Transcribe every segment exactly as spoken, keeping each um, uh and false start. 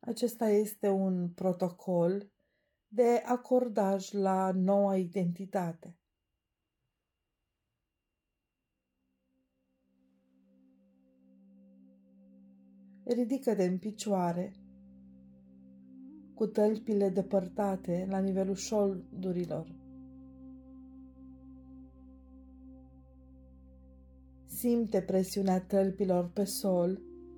Acesta este un protocol de acordaj la noua identitate. Ridică-te în picioare, cu tălpile depărtate la nivelul șoldurilor. Simte presiunea tălpilor pe sol,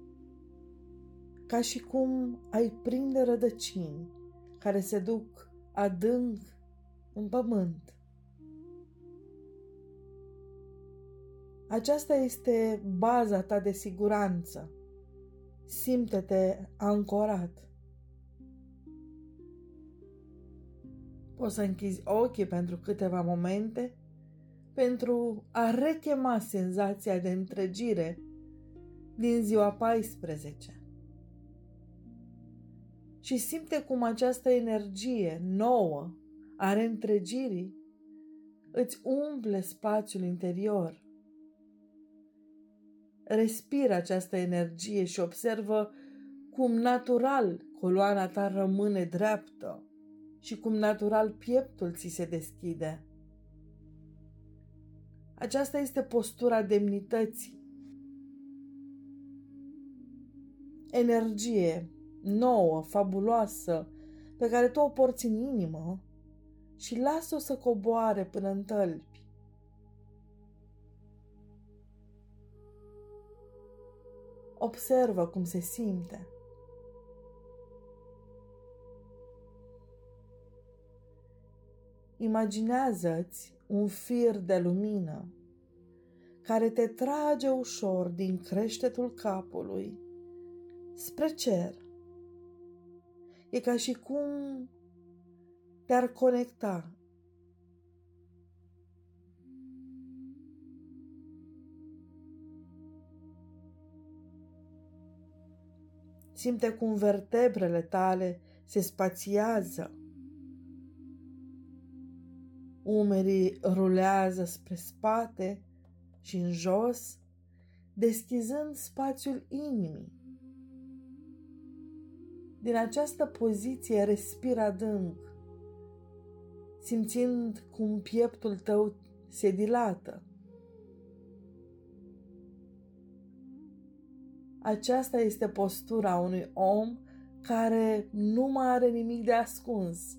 ca și cum ai prinde rădăcini care se duc adânc în pământ. Aceasta este baza ta de siguranță. Simte-te ancorat. Poți să închizi ochii pentru câteva momente pentru a rechema senzația de întregire din ziua paisprezece. Și simte cum această energie nouă a reîntregirii îți umple spațiul interior. Respiră această energie și observă cum natural coloana ta rămâne dreaptă și cum natural pieptul ți se deschide. Aceasta este postura demnității. Energie nouă, fabuloasă, pe care tu o porți în inimă și lasă-o să coboare până în tălpi. Observă cum se simte. Imaginează-ți un fir de lumină care te trage ușor din creștetul capului spre cer. E ca și cum te-ar conecta. Simte cum vertebrele tale se spațiază. Umerii rulează spre spate și în jos, deschizând spațiul inimii. Din această poziție respiră adânc, simțind cum pieptul tău se dilată. Aceasta este postura unui om care nu mai are nimic de ascuns.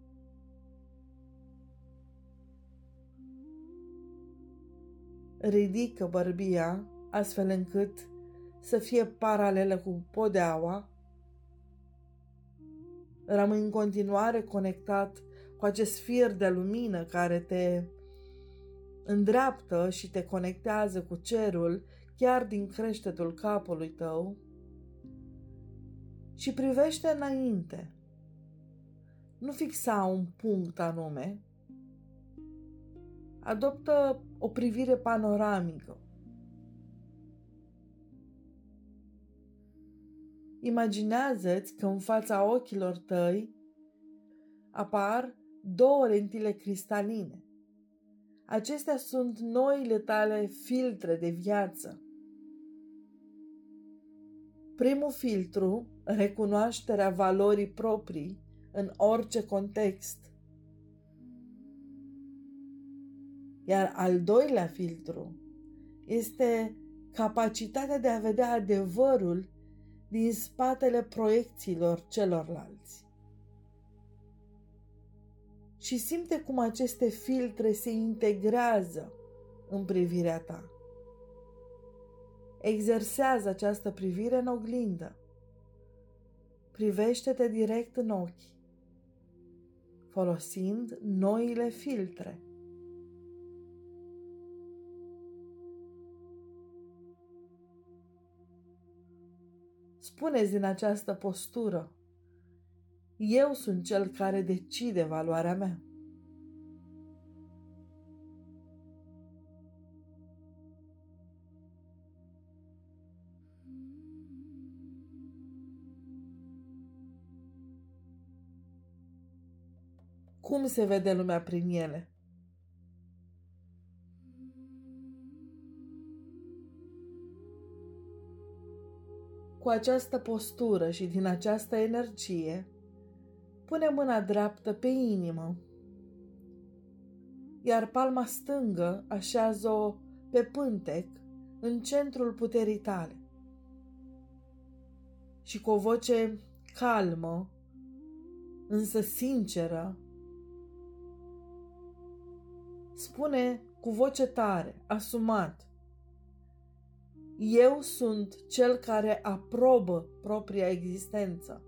Ridică bărbia astfel încât să fie paralelă cu podeaua. Rămâi în continuare conectat cu acest fir de lumină care te îndreaptă și te conectează cu cerul chiar din creștetul capului tău și privește înainte. Nu fixa un punct anume. Adoptă o privire panoramică. Imaginează-ți că în fața ochilor tăi apar două lentile cristaline. Acestea sunt noile tale filtre de viață. Primul filtru, recunoașterea valorii proprii în orice context. Iar al doilea filtru este capacitatea de a vedea adevărul din spatele proiecțiilor celorlalți. Și simte cum aceste filtre se integrează în privirea ta. Exersează această privire în oglindă. Privește-te direct în ochi, folosind noile filtre. Spune-ți din această postură: eu sunt cel care decide valoarea mea. Cum se vede lumea prin ele? Cu această postură și din această energie, pune mâna dreaptă pe inimă, iar palma stângă așează-o pe pântec în centrul puterii tale. Și cu o voce calmă, însă sinceră, spune cu voce tare, asumat: eu sunt cel care aprobă propria existență.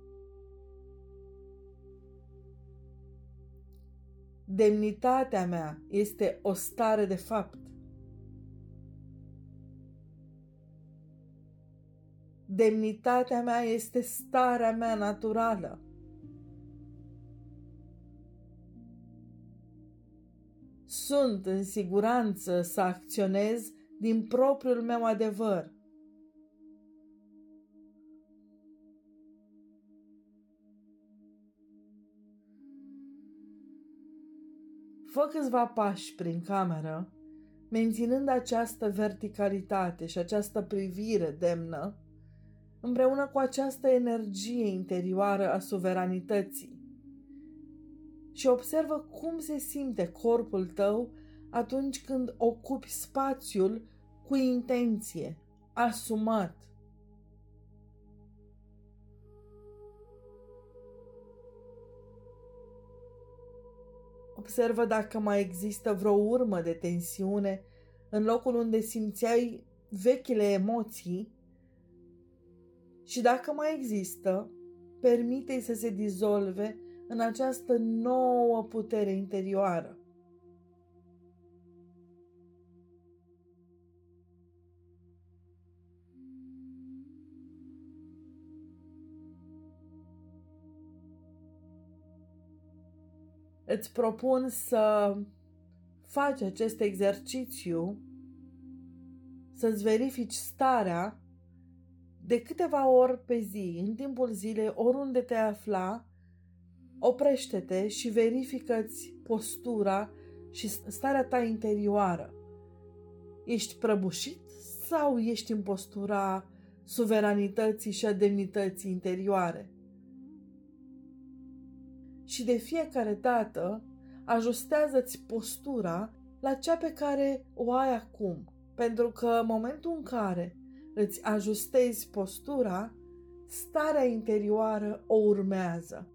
Demnitatea mea este o stare de fapt. Demnitatea mea este starea mea naturală. Sunt în siguranță să acționez din propriul meu adevăr. Fă câțiva pași prin cameră, menținând această verticalitate și această privire demnă, împreună cu această energie interioară a suveranității. Și observă cum se simte corpul tău atunci când ocupi spațiul cu intenție, asumat. Observă dacă mai există vreo urmă de tensiune în locul unde simțeai vechile emoții și dacă mai există, permite-i să se dizolve în această nouă putere interioară. Îți propun să faci acest exercițiu, să-ți verifici starea de câteva ori pe zi, în timpul zilei, oriunde te afla. Oprește-te și verifică-ți postura și starea ta interioară. Ești prăbușit sau ești în postura suveranității și a demnității interioare? Și de fiecare dată ajustează-ți postura la cea pe care o ai acum, pentru că în momentul în care îți ajustezi postura, starea interioară o urmează.